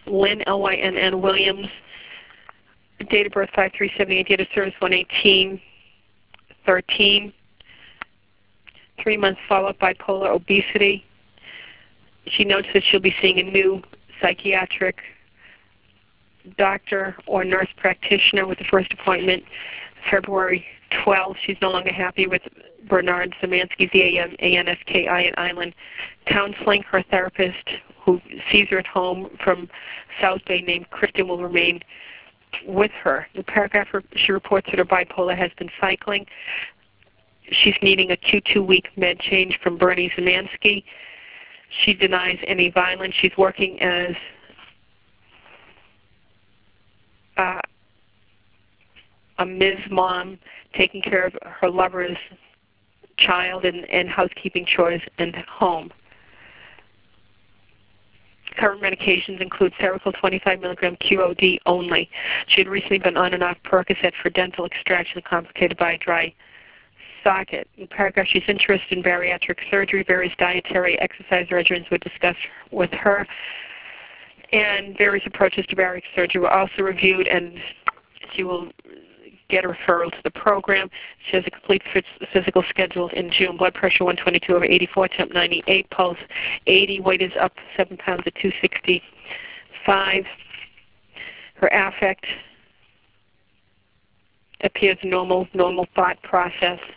Lynn, Lynn Williams, date of birth 5378, date of service 11813, 3 months follow-up bipolar obesity. She notes that she'll be seeing a new psychiatric doctor or nurse practitioner with the first appointment February 12th. She's no longer happy with Bernard Zamansky, Z-A-M-A-N-S-K-I, in Island Counseling. Her therapist, who sees her at home from South Bay, named Kristen, will remain with her. The paragraph, she reports that her bipolar has been cycling. She's needing a Q2-week med change from Bernie Zamansky. She denies any violence. She's working as a Ms. Mom, taking care of her lover's child and housekeeping chores and home. Current medications include Seroquel 25 milligram QOD only. She had recently been on and off Percocet for dental extraction complicated by a dry socket. In paragraph, she's interested in bariatric surgery. Various dietary exercise regimens were discussed with her, and various approaches to bariatric surgery were also reviewed, and she will get a referral to the program. She has a complete physical schedule in June. Blood pressure 122/84, temp 98, pulse 80, weight is up 7 pounds at 265. Her affect appears normal thought process.